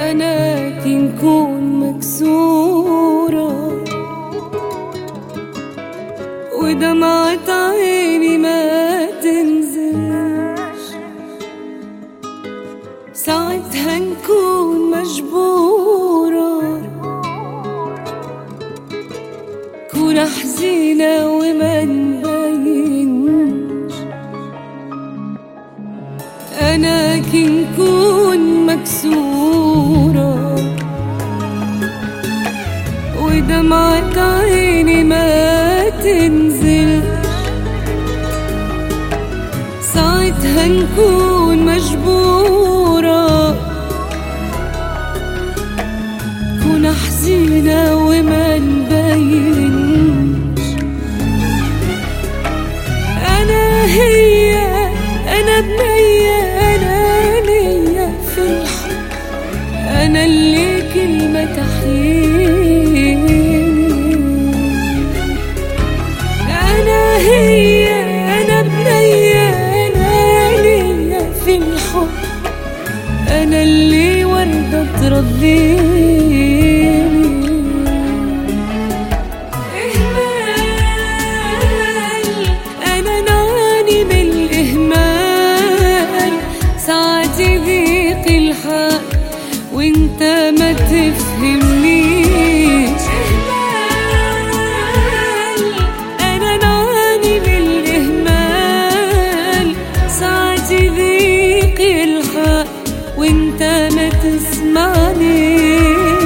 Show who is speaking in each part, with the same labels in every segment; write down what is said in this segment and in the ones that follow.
Speaker 1: أنا كنكون مكسورة ودمعة عيني ما تنزلش، ساعتها نكون مجبورة كون حزينة وما نبينش. أنا كنكون مكسورة ودمعة عيني ما تنزل، ساعتها نكون مجبورة كون حزينة وما نبينش. أنا هي أنا بنية أنا ليا في الحب، أنا اللي كلمة تحييني. أنا هي أنا بنية أنا ليا في الحب، أنا اللي وردة ترضيني. إهمال أنا نعاني من الإهمال، ساعات يضيق الحال وانت ما تفهمنيش. إهمال أنا نعاني من الإهمال، ساعات يضيق الحال وانت ما تسمعنيش.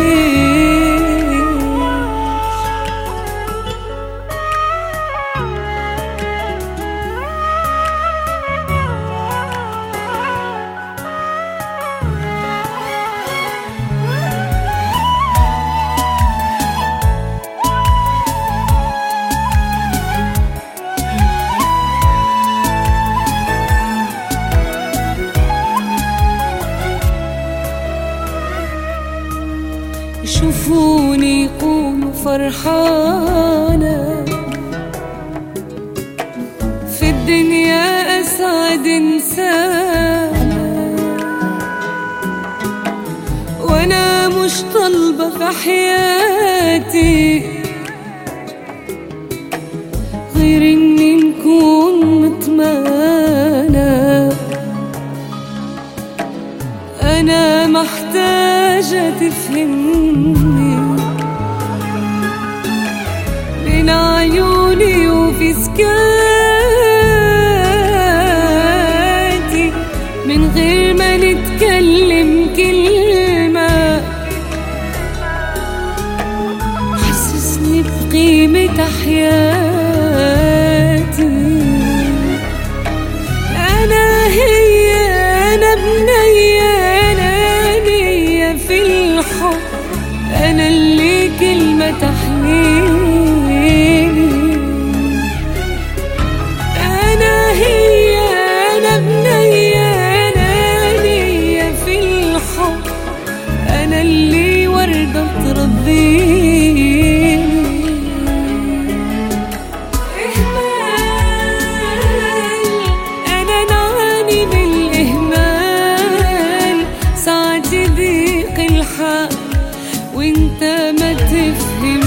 Speaker 1: يشوفوني يقولوا فرحانة، في الدنيا أسعد إنسانة، وأنا مش طالبة في حياتي غير إني نكون مطمئنة. أنا محتاجة تفهمني بين عيوني وفي سكاتي، من غير ما نتكلم كلمة حسسني بقيمة حياتي. أنا هي أنا بنية في الحب، أنا اللي كلمة تحييني. أنا هي أنا بنية أنا ليا في الحب، أنا اللي وردة ترضيني. إهمال أنا نعاني من الإهمال، ساعات يضيق الحال وانت ما تفهم